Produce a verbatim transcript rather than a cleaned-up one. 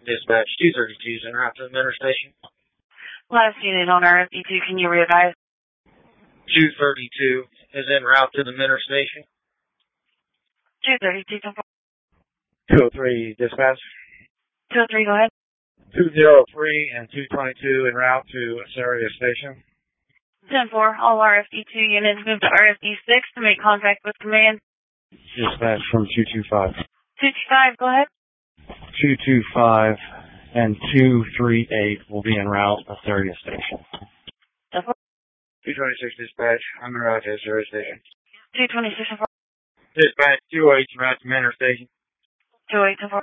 Dispatch two thirty-two is en route to the Mentor Station. Last unit on R F D two, can you readvise? two thirty-two is en route to the Mentor Station. two thirty-two, two oh three, dispatch. two oh three, go ahead. two oh three and two twenty-two en route to Assyria Station. ten four, all R F D two units move to R F D six to make contact with command. Dispatch from two two five. two two five, go ahead. two two five and two three eight will be en route to Assyria Station. two twenty-six dispatch, I'm en route to Assyria Station. two twenty-six, Dispatch two oh eight en route to Mentor Station. two eight, ten four.